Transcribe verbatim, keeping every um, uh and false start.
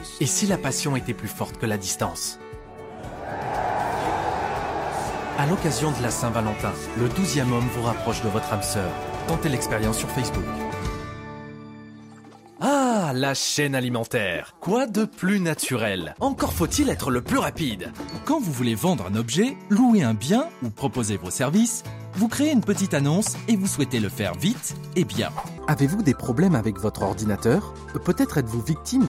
Et si la passion était plus forte que la distance? À l'occasion de la Saint-Valentin, le douzième homme vous rapproche de votre âme sœur. Tentez l'expérience sur Facebook. Ah, la chaîne alimentaire. Quoi de plus naturel? Encore faut-il être le plus rapide. Quand vous voulez vendre un objet, louer un bien ou proposer vos services, vous créez une petite annonce et vous souhaitez le faire vite et bien. Avez-vous des problèmes avec votre ordinateur? Peut-être êtes-vous victime